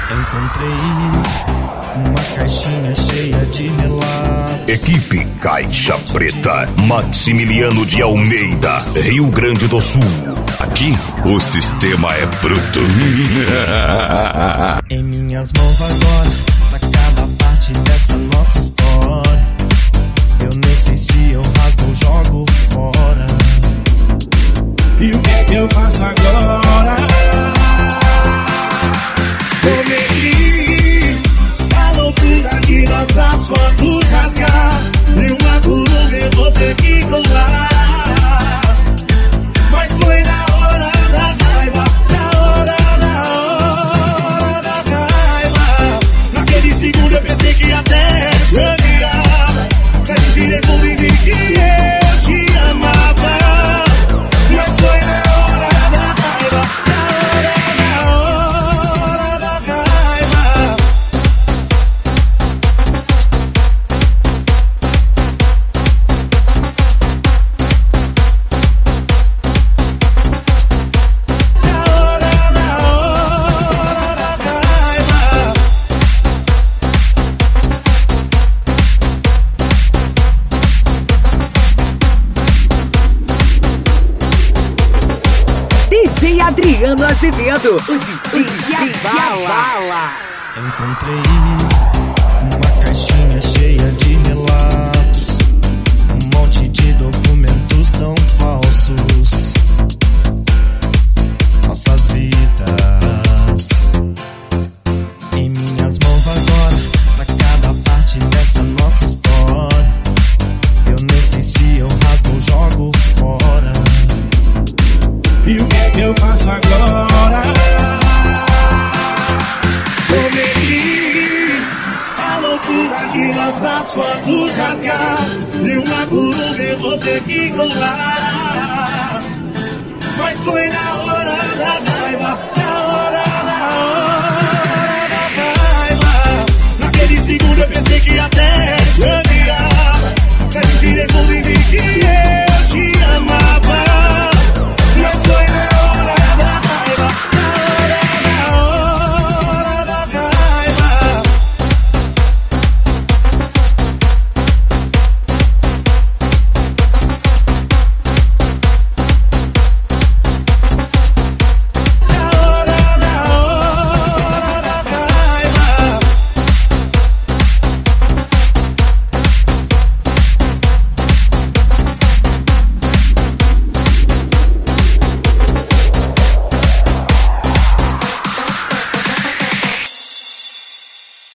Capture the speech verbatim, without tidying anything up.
Encontrei uma caixinha cheia de relatos. Equipe Caixa Preta, Maximiliano de Almeida, Rio Grande do Sul. Aqui o sistema é bruto. Em minhas mãos agora tá cada parte dessa nossa história. Eu nem sei se eu rasgo ou jogo fora. E o que é que eu faço agora? Prometi a loucura de nossas fotos rasgar. E uma por uma eu vou ter que colar. Mas foi na hora da raiva, na hora, na hora da raiva. Naquele segundo eu pensei que até odiava, mas virei fundo e vi que eu te amava. Mas foi na hora da raiva, na hora, na hora da raiva. Na hora, na hora da raiva. D J Adriano Azevedo, o D J que abala. Encontrei uma caixinha cheia de relatos, um monte de documentos tão falsos. Nossas vidas. Em minhas mãos agora tá cada parte dessa nossa história. Eu nem sei se eu rasgo ou jogo fora. E o que é que eu faço agora? Prometi a loucura de nossas fotos rasgar. E uma por uma eu vou ter que colar. Mas foi na hora da raiva, na